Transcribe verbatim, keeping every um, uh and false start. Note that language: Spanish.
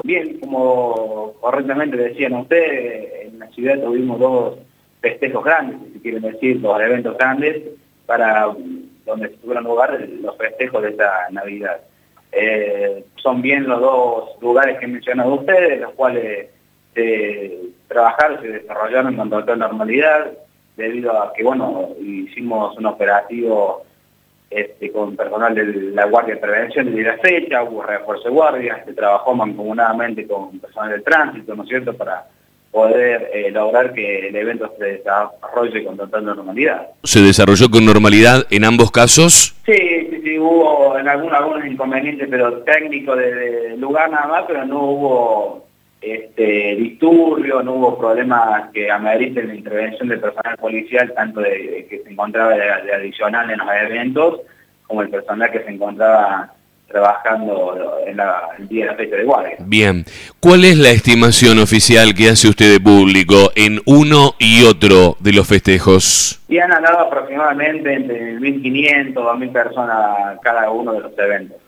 bien, como correctamente decían ustedes, en la ciudad tuvimos dos festejos grandes, si quieren decir, dos eventos grandes, para donde tuvieron lugar los festejos de esta Navidad. Eh, son bien los dos lugares que he mencionado ustedes, los cuales se trabajaron, se desarrollaron con total normalidad, debido a que, bueno, hicimos un operativo este, con personal de la Guardia de Prevención de la fecha, hubo refuerzo de guardias, se trabajó mancomunadamente con personal del tránsito, ¿no es cierto?, para poder eh, lograr que el evento se desarrolle con total normalidad. ¿Se desarrolló con normalidad en ambos casos? Sí, sí, sí, hubo en algunos, algunos inconvenientes, pero técnicos de, de lugar nada más, pero no hubo este, disturbios, no hubo problemas que ameriten la intervención del personal policial, tanto de, de que se encontraba de, de adicional en los eventos, como el personal que se encontraba trabajando en la, el día de la fecha de guardia. Bien. ¿Cuál es la estimación oficial que hace usted de público en uno y otro de los festejos? Y han andado aproximadamente entre mil quinientas, dos mil personas cada uno de los eventos.